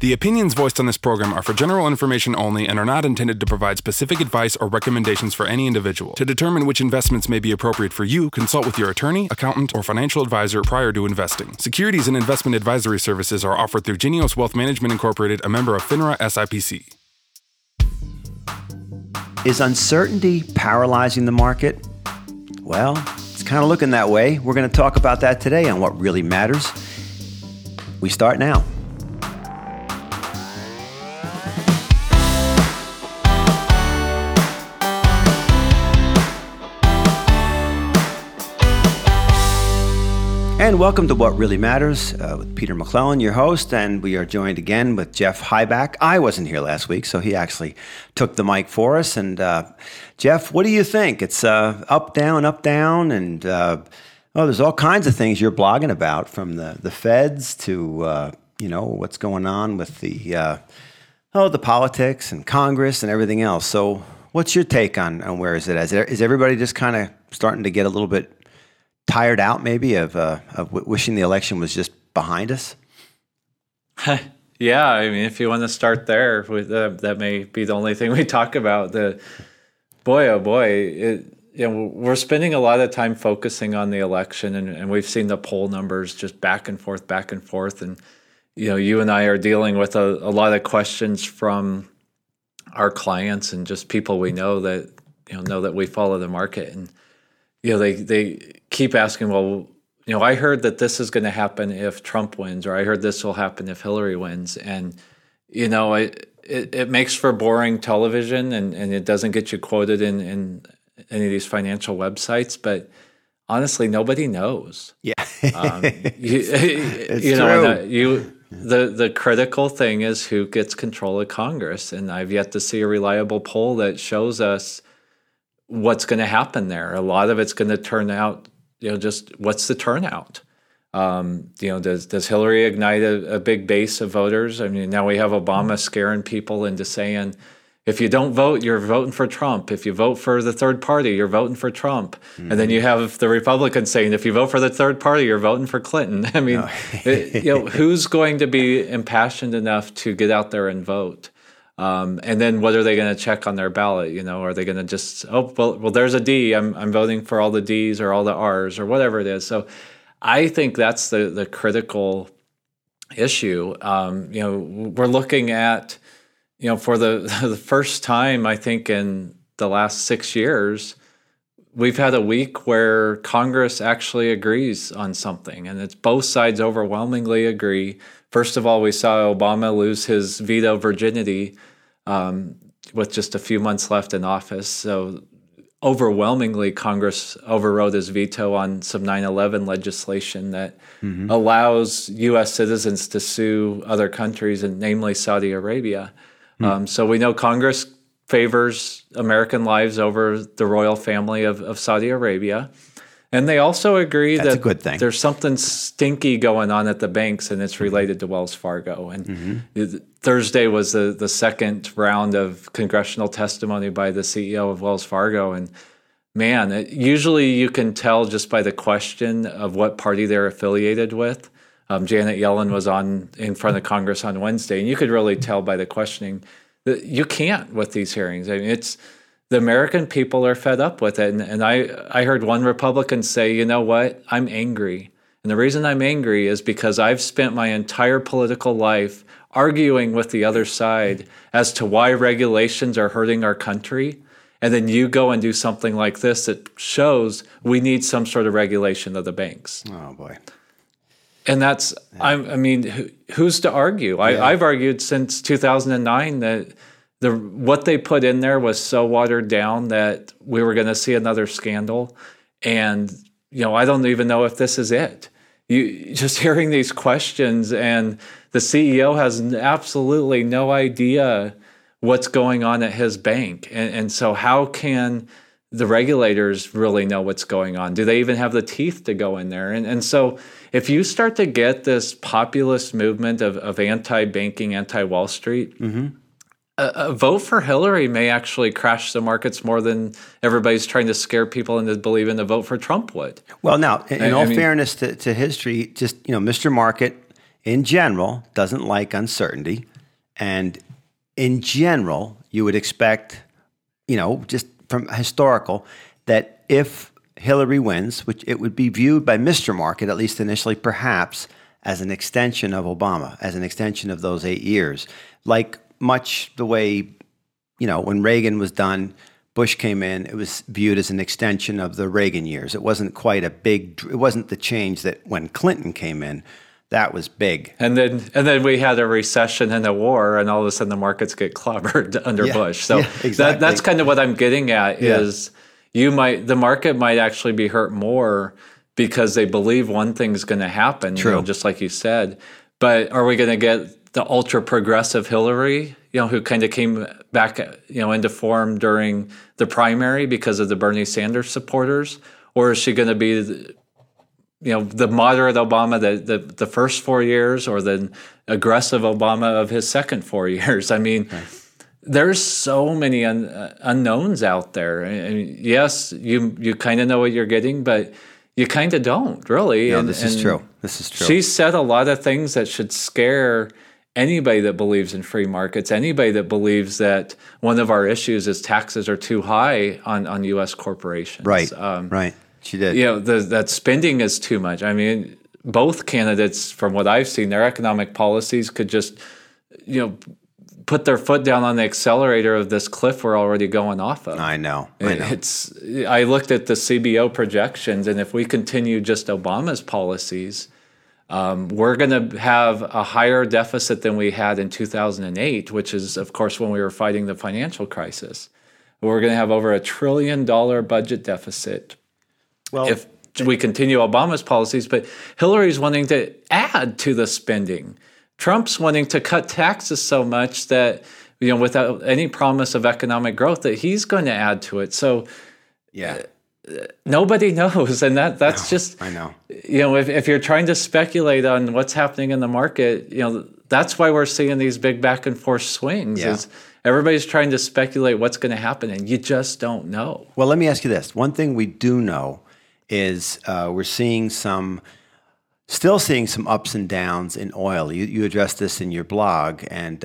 The opinions voiced on this program are for general information only and are not intended to provide specific advice or recommendations for any individual. To determine which investments may be appropriate for you, consult with your attorney, accountant, or financial advisor prior to investing. Securities and investment advisory services are offered through Genios Wealth Management Incorporated, a member of FINRA SIPC. Is uncertainty paralyzing the market? Well, it's kind of looking that way. We're going to talk about that today on What Really Matters. We start now. And welcome to What Really Matters with Peter McClellan, your host, and we are joined again with Jeff Hyback. I wasn't here last week, so he actually took the mic for us. And Jeff, what do you think? It's up, down, and there's all kinds of things you're blogging about, from the feds to what's going on with the politics and Congress and everything else. So, what's your take on where is it? Is everybody just kind of starting to get a little bit tired out, maybe, of wishing the election was just behind us? Yeah, I mean, if you want to start there, that may be the only thing we talk about. We're spending a lot of time focusing on the election, and we've seen the poll numbers just back and forth, and you and I are dealing with a lot of questions from our clients and just people we know that we follow the market, and they keep asking, well, I heard that this is going to happen if Trump wins, or I heard this will happen if Hillary wins. And, it makes for boring television, and it doesn't get you quoted in any of these financial websites. But honestly, nobody knows. Yeah. It's true. The critical thing is who gets control of Congress. And I've yet to see a reliable poll that shows us what's going to happen there. A lot of it's going to turn out, just what's the turnout? Does Hillary ignite a big base of voters? I mean, now we have Obama scaring people into saying, if you don't vote, you're voting for Trump. If you vote for the third party, you're voting for Trump. Mm-hmm. And then you have the Republicans saying, if you vote for the third party, you're voting for Clinton. I mean, who's going to be impassioned enough to get out there and vote? And then what are they going to check on their ballot? Are they going to just, well, there's a D. I'm voting for all the Ds or all the Rs or whatever it is. So I think that's the critical issue. We're looking at, for the first time, I think in the last 6 years, we've had a week where Congress actually agrees on something, and it's both sides overwhelmingly agree. First of all, we saw Obama lose his veto virginity with just a few months left in office. So overwhelmingly, Congress overrode his veto on some 9/11 legislation that allows U.S. citizens to sue other countries, and namely Saudi Arabia. So we know Congress favors American lives over the royal family of Saudi Arabia. And they also agree That's a good thing. There's something stinky going on at the banks, and it's related to Wells Fargo. And Thursday was the second round of congressional testimony by the CEO of Wells Fargo. And man, usually you can tell just by the question of what party they're affiliated with. Janet Yellen was in front of Congress on Wednesday, and you could really tell by the questioning that you can't with these hearings. I mean, the American people are fed up with it. And I heard one Republican say, you know what, I'm angry. And the reason I'm angry is because I've spent my entire political life arguing with the other side as to why regulations are hurting our country. And then you go and do something like this that shows we need some sort of regulation of the banks. Oh, boy. And that's, who's to argue? I've argued since 2009 that what they put in there was so watered down that we were going to see another scandal. And, I don't even know if this is it. You just hearing these questions, and the CEO has absolutely no idea what's going on at his bank. And so how can the regulators really know what's going on? Do they even have the teeth to go in there? And so if you start to get this populist movement of anti-banking, anti-Wall Street, a vote for Hillary may actually crash the markets more than everybody's trying to scare people into believing a vote for Trump would. Well, now, in all fairness to history, just, Mr. Market in general doesn't like uncertainty. And in general, you would expect, just from historical, that if Hillary wins, which it would be viewed by Mr. Market, at least initially, perhaps, as an extension of Obama, as an extension of those 8 years. Like much the way, when Reagan was done, Bush came in, it was viewed as an extension of the Reagan years. It wasn't quite it wasn't the change that when Clinton came in, that was big. And then we had a recession and a war, and all of a sudden the markets get clobbered under Bush. So exactly. That's kind of what I'm getting at is the market might actually be hurt more because they believe one thing's going to happen, just like you said. But are we going to get the ultra progressive Hillary, who kind of came back, into form during the primary because of the Bernie Sanders supporters? Or is she going to be, the moderate Obama the first 4 years, or the aggressive Obama of his second 4 years? I mean, there's so many unknowns out there. And yes, you kind of know what you're getting, but you kind of don't, really. No, this is true. This is true. She said a lot of things that should scare anybody that believes in free markets, anybody that believes that one of our issues is taxes are too high on U.S. corporations. Right, right. She did. That spending is too much. I mean, both candidates, from what I've seen, their economic policies could just, put their foot down on the accelerator of this cliff we're already going off of. I know. I looked at the CBO projections, and if we continue just Obama's policies, we're going to have a higher deficit than we had in 2008, which is, of course, when we were fighting the financial crisis. We're going to have over $1 trillion budget deficit if we continue Obama's policies. But Hillary's wanting to add to the spending. Trump's wanting to cut taxes so much that, without any promise of economic growth, that he's going to add to it. So, nobody knows, and that's just. I know. If you're trying to speculate on what's happening in the market, that's why we're seeing these big back and forth swings. Yeah. Is everybody's trying to speculate what's going to happen, and you just don't know. Well, let me ask you this: one thing we do know is we're still seeing some ups and downs in oil. You addressed this in your blog, and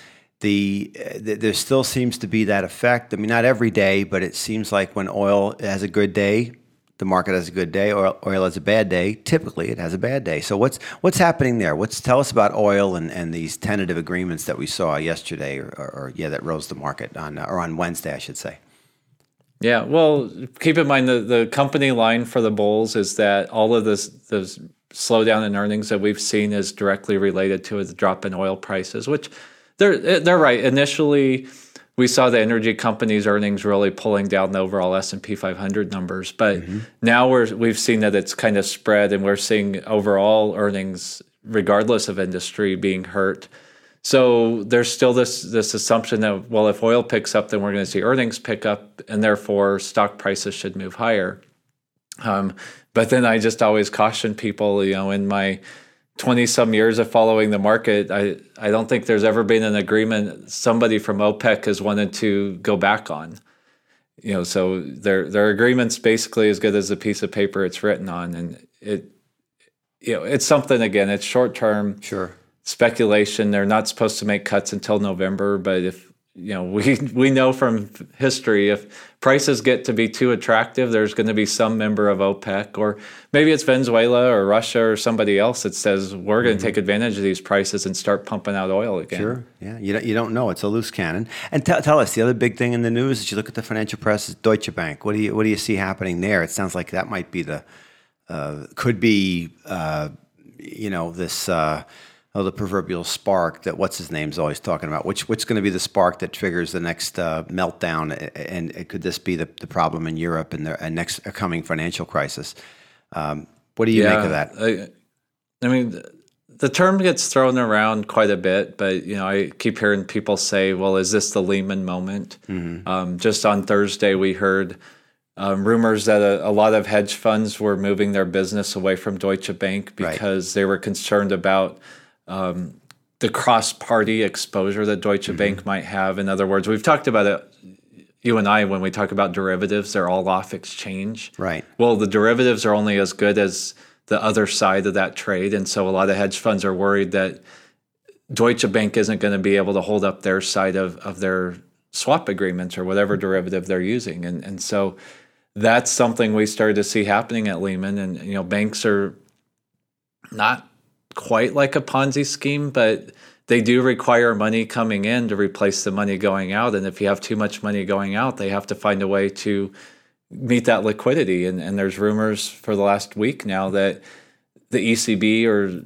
there still seems to be that effect. I mean, not every day, but it seems like when oil has a good day, the market has a good day. Or oil has a bad day, typically it has a bad day. So what's happening there? Tell us about oil and these tentative agreements that we saw yesterday, that rose the market on Wednesday, I should say. Yeah, well, keep in mind the company line for the bulls is that all of this slowdown in earnings that we've seen is directly related to the drop in oil prices, which they're right. Initially, we saw the energy companies' earnings really pulling down the overall S&P 500 numbers, but now we've seen that it's kind of spread, and we're seeing overall earnings, regardless of industry, being hurt. So there's still this assumption that, well, if oil picks up, then we're going to see earnings pick up, and therefore stock prices should move higher. But then I just always caution people, in my 20-some years of following the market, I don't think there's ever been an agreement somebody from OPEC has wanted to go back on. So their agreement's basically as good as the piece of paper it's written on, and it's something, again, it's short-term speculation. They're not supposed to make cuts until November, but if we know from history, if prices get to be too attractive, there's going to be some member of OPEC, or maybe it's Venezuela or Russia or somebody else that says we're going to take advantage of these prices and start pumping out oil again. Sure, yeah. You don't know. It's a loose cannon. And tell us, the other big thing in the news, as you look at the financial press, is Deutsche Bank. What do you see happening there? It sounds like that might be the proverbial spark that what's his name's always talking about. What's going to be the spark that triggers the next meltdown? And could this be the problem in Europe and the next coming financial crisis? What do you make of that? I mean, the term gets thrown around quite a bit, but I keep hearing people say, "Well, is this the Lehman moment?" Just on Thursday, we heard rumors that a lot of hedge funds were moving their business away from Deutsche Bank because they were concerned about the cross-party exposure that Deutsche Bank might have. In other words, we've talked about it, you and I, when we talk about derivatives, they're all off exchange. Right. Well, the derivatives are only as good as the other side of that trade. And so a lot of hedge funds are worried that Deutsche Bank isn't going to be able to hold up their side of their swap agreements or whatever derivative they're using. And so that's something we started to see happening at Lehman. And, banks are not quite like a Ponzi scheme, but they do require money coming in to replace the money going out. And if you have too much money going out, they have to find a way to meet that liquidity. And there's rumors for the last week now that the ECB or,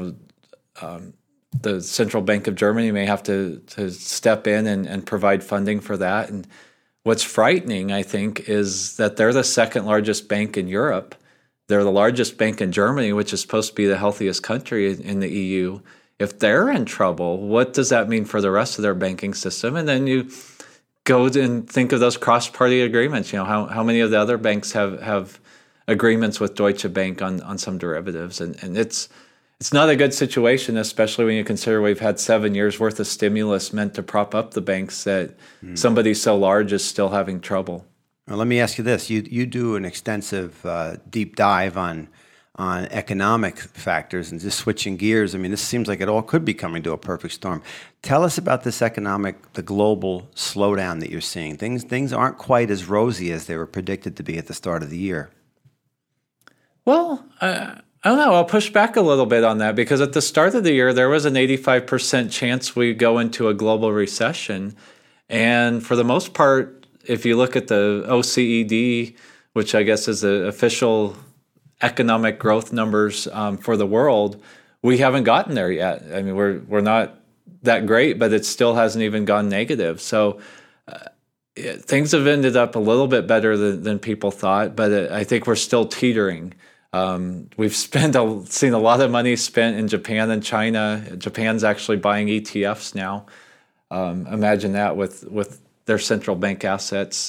the Central Bank of Germany may have to step in and provide funding for that. And what's frightening, I think, is that they're the second largest bank in Europe. They're the largest bank in Germany, which is supposed to be the healthiest country in the EU. If they're in trouble, what does that mean for the rest of their banking system? And then you go and think of those cross-party agreements. How many of the other banks have agreements with Deutsche Bank on some derivatives? And it's not a good situation, especially when you consider we've had 7 years worth of stimulus meant to prop up the banks, that somebody so large is still having trouble. Well, let me ask you this. You do an extensive deep dive on economic factors, and just switching gears. I mean, this seems like it all could be coming to a perfect storm. Tell us about this the global slowdown that you're seeing. Things aren't quite as rosy as they were predicted to be at the start of the year. Well, I don't know. I'll push back a little bit on that, because at the start of the year, there was an 85% chance we go into a global recession. And for the most part, if you look at the OECD, which I guess is the official economic growth numbers for the world, we haven't gotten there yet. I mean, we're not that great, but it still hasn't even gone negative. So things have ended up a little bit better than people thought, but I think we're still teetering. We've seen a lot of money spent in Japan and China. Japan's actually buying ETFs now. Imagine that with their central bank assets.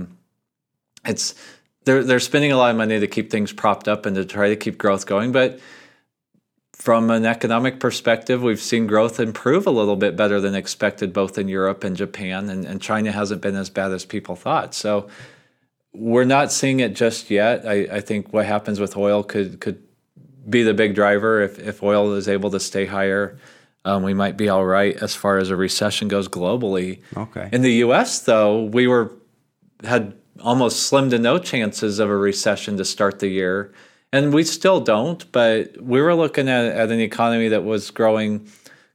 They're spending a lot of money to keep things propped up and to try to keep growth going. But from an economic perspective, we've seen growth improve a little bit better than expected, both in Europe and Japan, and China hasn't been as bad as people thought. So we're not seeing it just yet. I think what happens with oil could be the big driver. If oil is able to stay higher, we might be all right as far as a recession goes globally. Okay. In the U.S., though, we had almost slim to no chances of a recession to start the year. And we still don't, but we were looking at an economy that was growing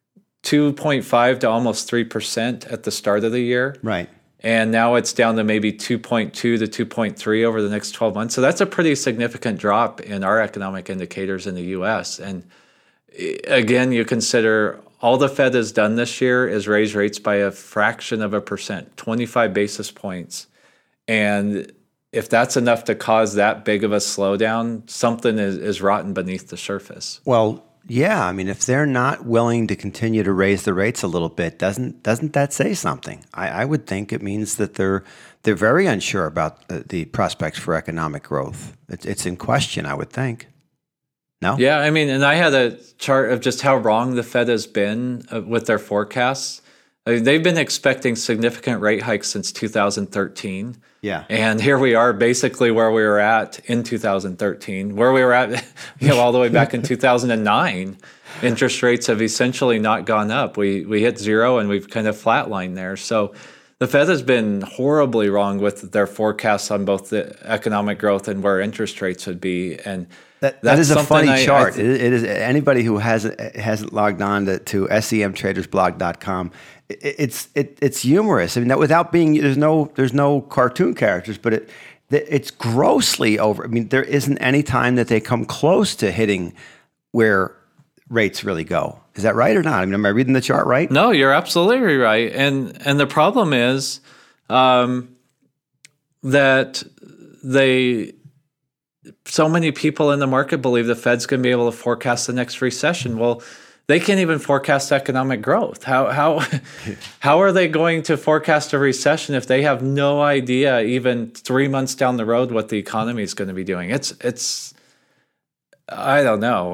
2.5 to almost 3% at the start of the year. Right. And now it's down to maybe 2.2 to 2.3 over the next 12 months. So that's a pretty significant drop in our economic indicators in the U.S. And again, you consider all the Fed has done this year is raise rates by a fraction of a percent, 25 basis points. And if that's enough to cause that big of a slowdown, something is rotten beneath the surface. Well, yeah. I mean, if they're not willing to continue to raise the rates a little bit, doesn't that say something? I would think it means that they're very unsure about the prospects for economic growth. It's in question, I would think. No? Yeah, I mean, and I had a chart of just how wrong the Fed has been with their forecasts. I mean, they've been expecting significant rate hikes since 2013. Yeah. And here we are basically where we were at in 2013, where we were at all the way back in 2009. Interest rates have essentially not gone up. We hit zero and we've kind of flatlined there. So the Fed has been horribly wrong with their forecasts on both the economic growth and where interest rates would be. And that is a funny chart. It is. Anybody who hasn't logged on to semtradersblog.com, it's humorous. I mean, that without being there's no cartoon characters, but it's grossly over. I mean, there isn't any time that they come close to hitting where rates really go. Is that right or not? I mean, am I reading the chart right? No, you're absolutely right. And the problem is that so many people in the market believe the Fed's going to be able to forecast the next recession. Well, they can't even forecast economic growth. How are they going to forecast a recession if they have no idea even 3 months down the road what the economy is going to be doing? It's I don't know.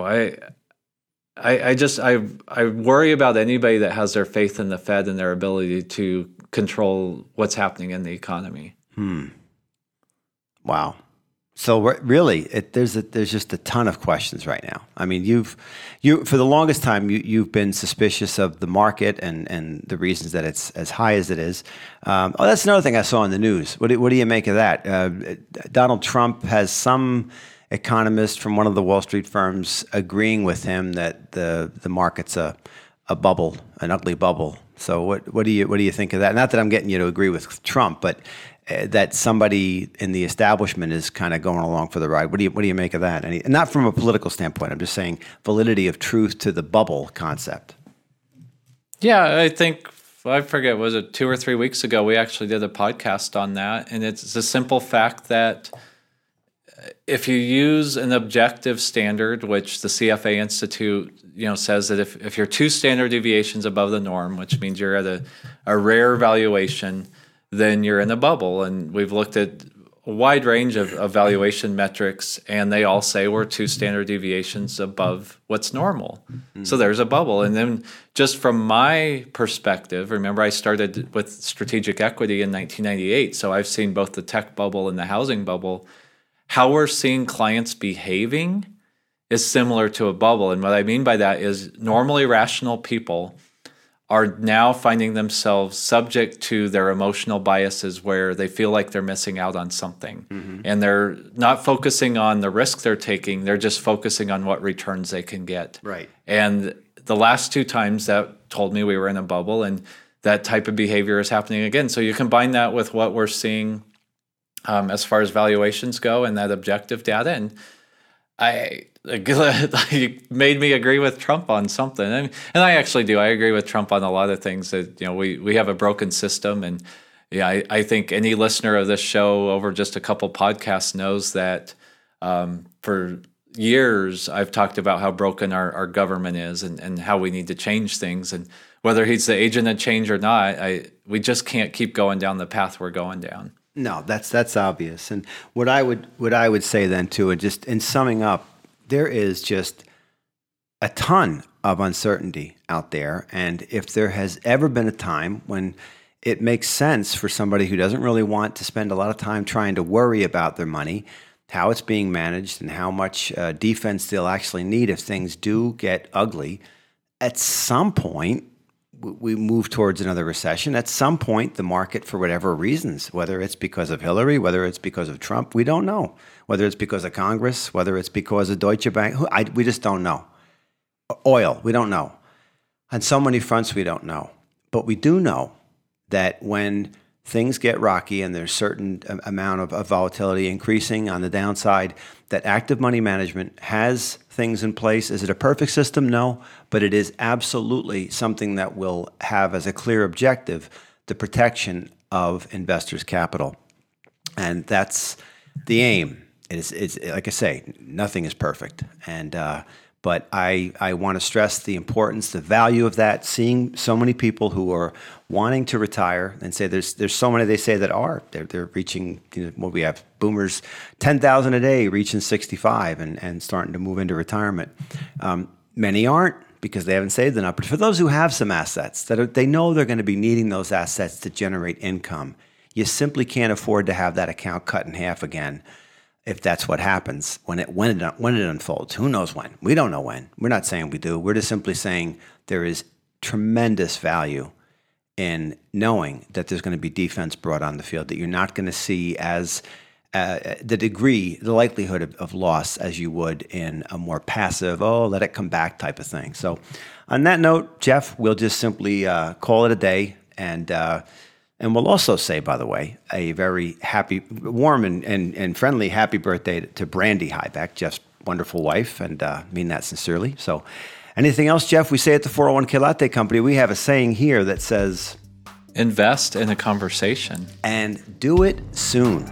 I worry about anybody that has their faith in the Fed and their ability to control what's happening in the economy. Wow. So really, there's just a ton of questions right now. I mean, you for the longest time you've been suspicious of the market and the reasons that it's as high as it is. That's another thing I saw in the news. What do you make of that? Donald Trump has some economist from one of the Wall Street firms agreeing with him that the market's a bubble, an ugly bubble. So what do you think of that? Not that I'm getting you to agree with Trump, but that somebody in the establishment is kind of going along for the ride. What do you make of that? And not from a political standpoint. I'm just saying validity of truth to the bubble concept. Yeah, I think, I forget, was it 2 or 3 weeks ago, we actually did a podcast on that. And it's a simple fact that if you use an objective standard, which the CFA Institute, says that if you're 2 standard deviations above the norm, which means you're at a rare valuation, then you're in a bubble. And we've looked at a wide range of valuation metrics, and they all say we're 2 standard deviations above what's normal. Mm-hmm. So there's a bubble. And then just from my perspective, remember I started with strategic equity in 1998, so I've seen both the tech bubble and the housing bubble. How we're seeing clients behaving is similar to a bubble. And what I mean by that is normally rational people are now finding themselves subject to their emotional biases where they feel like they're missing out on something. Mm-hmm. And they're not focusing on the risk they're taking, they're just focusing on what returns they can get. Right. And the last 2 times that told me we were in a bubble, and that type of behavior is happening again. So you combine that with what we're seeing as far as valuations go and that objective data, and you made me agree with Trump on something, and I actually do. I agree with Trump on a lot of things. That we have a broken system, and I think any listener of this show over just a couple podcasts knows that for years I've talked about how broken our government is and how we need to change things, and whether he's the agent of change or not, we just can't keep going down the path we're going down. No, that's obvious. And what I would say then too, and just in summing up, there is just a ton of uncertainty out there. And if there has ever been a time when it makes sense for somebody who doesn't really want to spend a lot of time trying to worry about their money, how it's being managed, and how much defense they'll actually need if things do get ugly, at some point, we move towards another recession. At some point, the market, for whatever reasons, whether it's because of Hillary, whether it's because of Trump, we don't know. Whether it's because of Congress, whether it's because of Deutsche Bank, we just don't know. Oil, we don't know. On so many fronts, we don't know. But we do know that when things get rocky and there's certain amount of volatility increasing on the downside, that active money management has things in place. Is it a perfect system? No, but it is absolutely something that will have as a clear objective the protection of investors' capital. And that's the aim. It's like I say, nothing is perfect. But I want to stress the importance, the value of that, seeing so many people who are wanting to retire, and say there's so many they say that they're reaching, what we have, boomers, 10,000 a day reaching 65 and starting to move into retirement. Many aren't because they haven't saved enough. But for those who have some assets, they know they're going to be needing those assets to generate income, you simply can't afford to have that account cut in half again. If that's what happens, when it unfolds, who knows when? We don't know when. We're not saying we do. We're just simply saying there is tremendous value in knowing that there's going to be defense brought on the field, that you're not going to see as the likelihood of loss as you would in a more passive, let it come back type of thing. So on that note, Jeff, we'll just simply call it a day. And we'll also say, by the way, a very happy, warm and friendly happy birthday to Brandy Hyback, Jeff's wonderful wife, and mean that sincerely. So anything else, Jeff? We say at the 401k Latte Company, we have a saying here that says, invest in a conversation. And do it soon.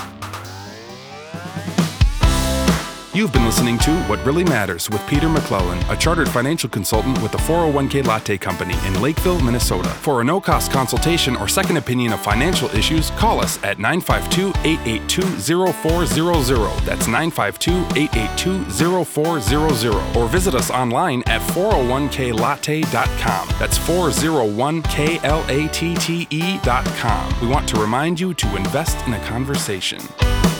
You've been listening to What Really Matters with Peter McClellan, a chartered financial consultant with the 401k Latte Company in Lakeville, Minnesota. For a no-cost consultation or second opinion of financial issues, call us at 952-882-0400. That's 952-882-0400. Or visit us online at 401klatte.com. That's 401klatte.com. We want to remind you to invest in a conversation.